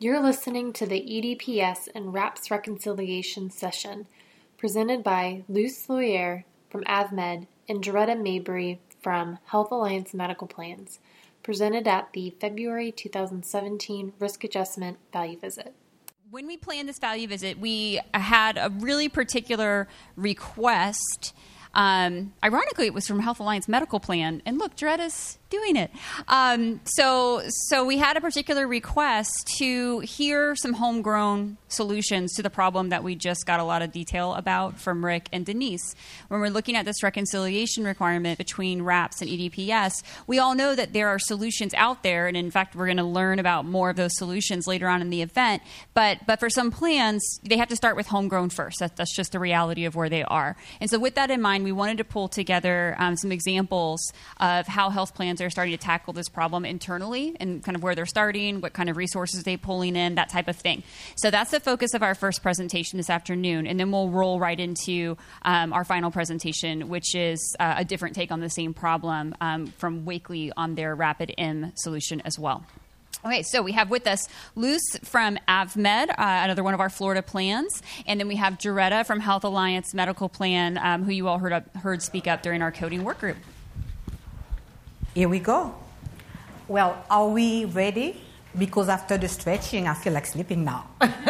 You're listening to the EDPS and RAPS reconciliation session presented by Luce Loyer from AvMed and Doretta Mabry from Health Alliance Medical Plans, presented at the February 2017 Risk Adjustment Value Visit. When we planned this value visit, we had a really particular request. Ironically, it was from Health Alliance Medical Plan, and look, Doretta's doing it. So we had a particular request to hear some homegrown solutions to the problem that we just got a lot of detail about from Rick and Denise. When we're looking at this reconciliation requirement between RAPS and EDPS, we all know that there are solutions out there, and in fact, we're going to learn about more of those solutions later on in the event. But for some plans, they have to start with homegrown first. That's just the reality of where they are. And so with that in mind, we wanted to pull together some examples of how health plans are starting to tackle this problem internally and kind of where they're starting, what kind of resources they're pulling in, that type of thing. So that's the focus of our first presentation this afternoon. And then we'll roll right into our final presentation, which is a different take on the same problem from Wakely on their Rapid M solution as well. Okay, so we have with us Luce from AvMed, another one of our Florida plans, and then we have Doretta from Health Alliance Medical Plan, who you all heard speak up during our coding work group. Here we go. Well, are we ready? Because after the stretching, I feel like sleeping now.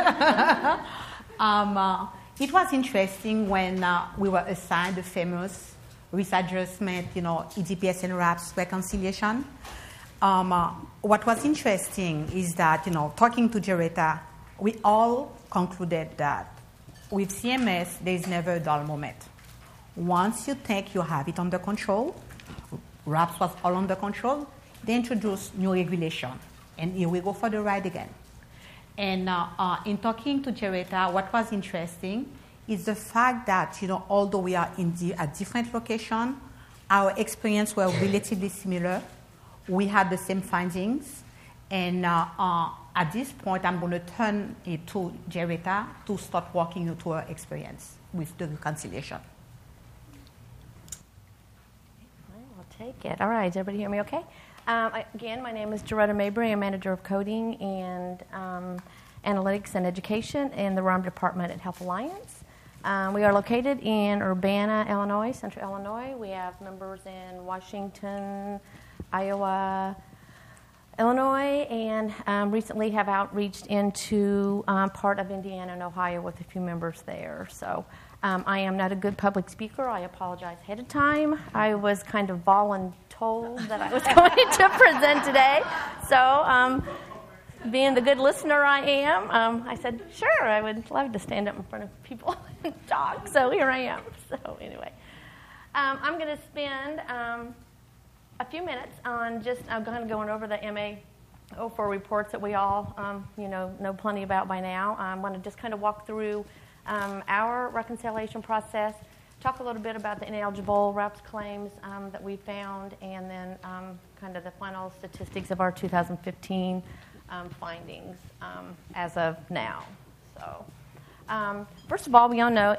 It was interesting when we were assigned the famous risk adjustment, EDPS and RAPS reconciliation. What was interesting is that, talking to Doretta, we all concluded that with CMS, there is never a dull moment. Once you think you have it under control, RAPS was all under control, they introduced new regulation. And here we go for the ride again. And in talking to Doretta, what was interesting is the fact that, although we are at different locations, our experience were relatively similar. We had the same findings, and at this point, I'm going to turn it to Doretta to start walking you through her experience with the reconciliation. I'll take it. All right, does everybody hear me okay? Again, my name is Doretta Mabry. I'm Manager of Coding and Analytics and Education in the ROM Department at Health Alliance. We are located in Urbana, Illinois, Central Illinois. We have members in Washington, Iowa, Illinois, and recently have outreached into part of Indiana and Ohio with a few members there. So I am not a good public speaker. I apologize ahead of time. I was kind of voluntold that I was going to present today. So being the good listener I am, I said, sure, I would love to stand up in front of people and talk. So here I am. So anyway, I'm going to spend a few minutes on I'm kind of going over the MA04 reports that we all, know plenty about by now. I want to just kind of walk through our reconciliation process, talk a little bit about the ineligible RAPS claims that we found, and then kind of the final statistics of our 2015 findings as of now. So, first of all, we all know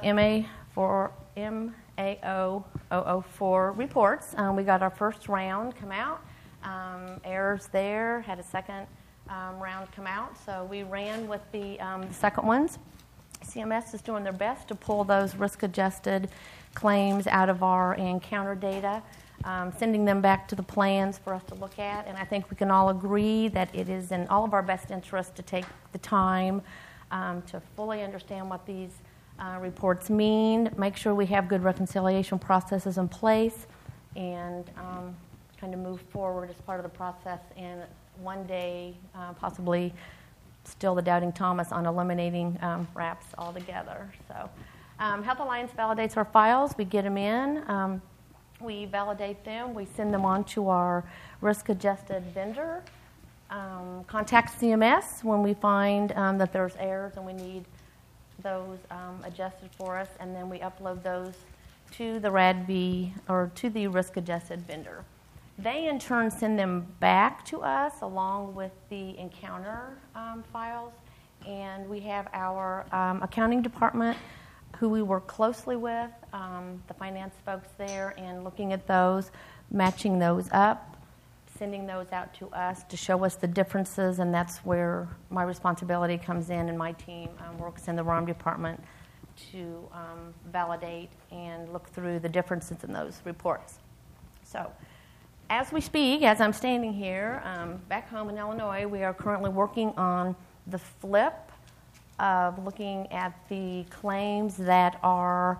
MA004 reports. We got our first round come out. Errors there, had a second round come out. So we ran with the second ones. CMS is doing their best to pull those risk-adjusted claims out of our encounter data, sending them back to the plans for us to look at. And I think we can all agree that it is in all of our best interest to take the time to fully understand what these reports mean, make sure we have good reconciliation processes in place, and kind of move forward as part of the process, and one day possibly still the doubting Thomas on eliminating RAPS altogether. So Health Alliance validates our files. We get them in. We validate them. We send them on to our risk-adjusted vendor. Contact CMS when we find that there's errors and we need those adjusted for us, and then we upload those to the RADV or to the risk-adjusted vendor. They, in turn, send them back to us along with the encounter files, and we have our accounting department who we work closely with, the finance folks there, and looking at those, matching those up, sending those out to us to show us the differences, and that's where my responsibility comes in, and my team works in the ROM department to validate and look through the differences in those reports. So as we speak, as I'm standing here, back home in Illinois, we are currently working on the flip of looking at the claims that are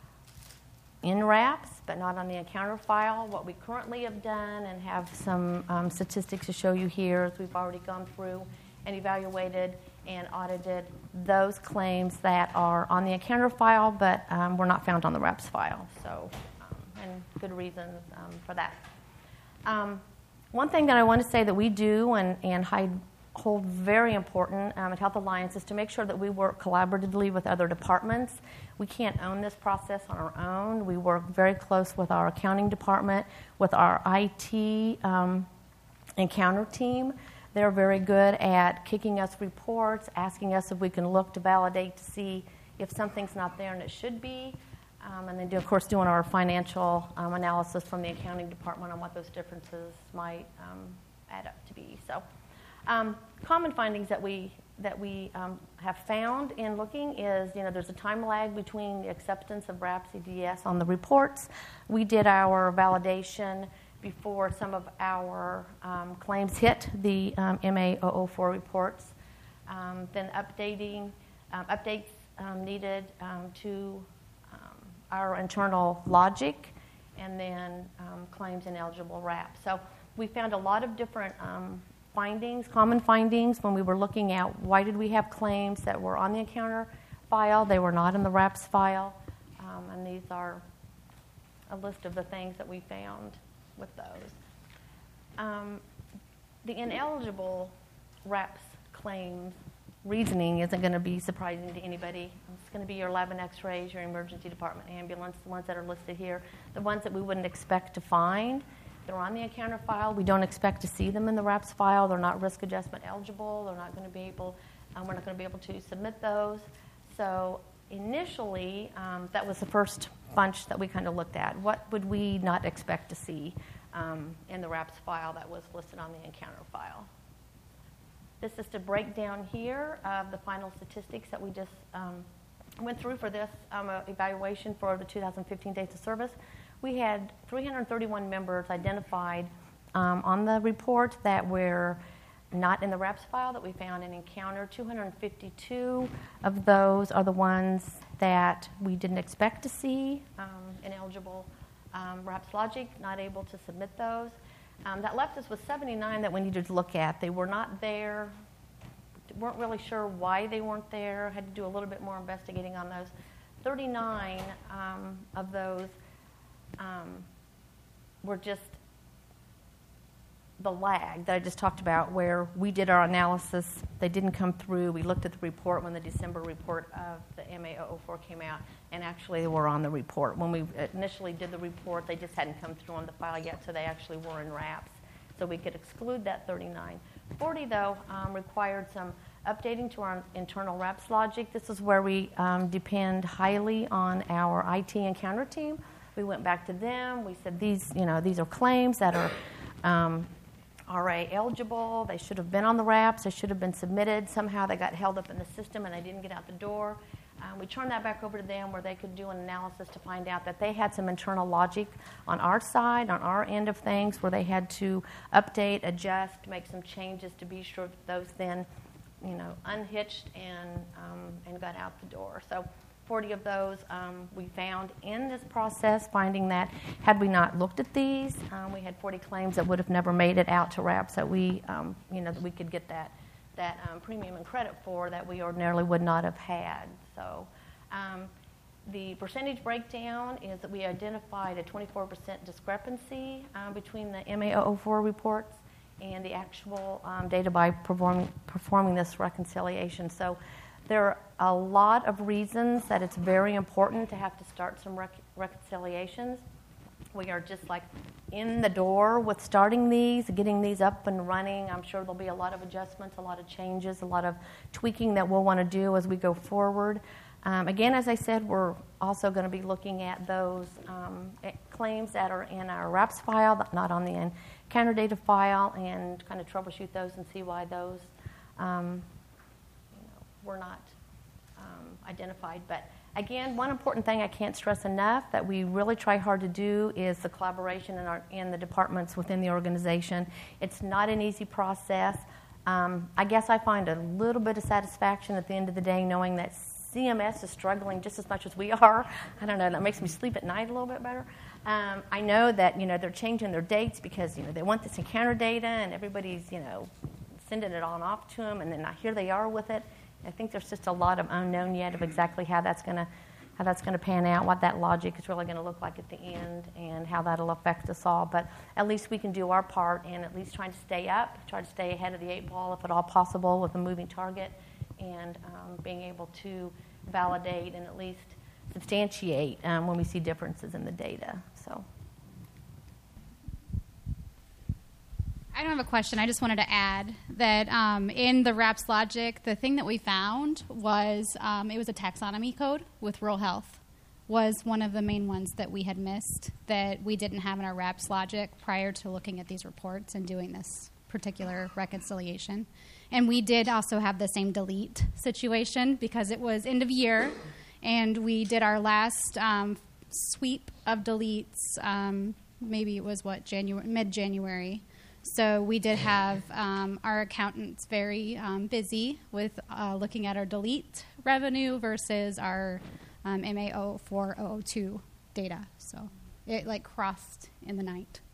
in RAPS, but not on the encounter file. What we currently have done and have some statistics to show you here is we've already gone through and evaluated and audited those claims that are on the encounter file, but were not found on the RAPS file. So, and good reasons for that. One thing that I want to say that we do and hold very important at Health Alliance is to make sure that we work collaboratively with other departments. We can't own this process on our own. We work very close with our accounting department, with our IT encounter team. They're very good at kicking us reports, asking us if we can look to validate to see if something's not there and it should be. And then, of course, doing our financial analysis from the accounting department on what those differences might add up to be. So, common findings that we have found in looking is, there's a time lag between the acceptance of RAPS EDS on the reports. We did our validation before some of our claims hit the MA004 reports. Then updates needed to our internal logic, and then claims ineligible RAPS. So we found a lot of different common findings when we were looking at why did we have claims that were on the encounter file, they were not in the RAPS file, and these are a list of the things that we found with those. The ineligible RAPS claims reasoning isn't going to be surprising to anybody. It's going to be your lab and x-rays, your emergency department ambulance, the ones that are listed here, the ones that we wouldn't expect to find. They're on the encounter file. We don't expect to see them in the RAPS file. They're not risk adjustment eligible. They're not going to be able, we're not going to be able to submit those. So initially, that was the first bunch that we kind of looked at. What would we not expect to see in the RAPS file that was listed on the encounter file? This is to break down here of the final statistics that we just went through for this evaluation for the 2015 days of service. We had 331 members identified on the report that were not in the RAPS file that we found in encounter. 252 of those are the ones that we didn't expect to see, ineligible RAPS logic, not able to submit those. That left us with 79 that we needed to look at. They were not there, weren't really sure why they weren't there, had to do a little bit more investigating on those. 39 of those were just the lag that I just talked about, where we did our analysis, they didn't come through. We looked at the report when the December report of the MA004 came out, and actually they were on the report. When we initially did the report, they just hadn't come through on the file yet, so they actually were in RAPS. So we could exclude that 39. 40, though, required some updating to our internal RAPS logic. This is where we depend highly on our IT encounter team. We went back to them. We said, these are claims that are RA eligible. They should have been on the RAPS. They should have been submitted. Somehow they got held up in the system and they didn't get out the door. We turned that back over to them where they could do an analysis to find out that they had some internal logic on our side, on our end of things, where they had to update, adjust, make some changes to be sure that those then, unhitched and got out the door. So 40 of those we found in this process, finding that had we not looked at these, we had 40 claims that would have never made it out to RAPS that we, that we could get that premium and credit for that we ordinarily would not have had. So the percentage breakdown is that we identified a 24% discrepancy between the MA004 reports and the actual data by performing this reconciliation. So there are a lot of reasons that it's very important to have to start some reconciliations. We are just like in the door with starting these, getting these up and running. I'm sure there'll be a lot of adjustments, a lot of changes, a lot of tweaking that we'll want to do as we go forward. Again, as I said, we're also going to be looking at those claims that are in our RAPS file, not on the encounter data file, and kind of troubleshoot those and see why those were not identified. But again, one important thing I can't stress enough that we really try hard to do is the collaboration in the departments within the organization. It's not an easy process. I guess I find a little bit of satisfaction at the end of the day knowing that CMS is struggling just as much as we are. I don't know, that makes me sleep at night a little bit better. I know that, they're changing their dates because, they want this encounter data and everybody's, sending it on off to them, and then here they are with it. I think there's just a lot of unknown yet of exactly how that's going to pan out, what that logic is really going to look like at the end, and how that'll affect us all. But at least we can do our part and at least try to stay ahead of the 8 ball if at all possible with a moving target, and being able to validate and at least substantiate when we see differences in the data. So. I don't have a question. I just wanted to add that in the RAPS logic, the thing that we found was it was a taxonomy code with rural health was one of the main ones that we had missed that we didn't have in our RAPS logic prior to looking at these reports and doing this particular reconciliation. And we did also have the same delete situation because it was end of year, and we did our last sweep of deletes, maybe it was mid-January. So we did have our accountants very busy with looking at our delete revenue versus our MA 00402 data. So it crossed in the night.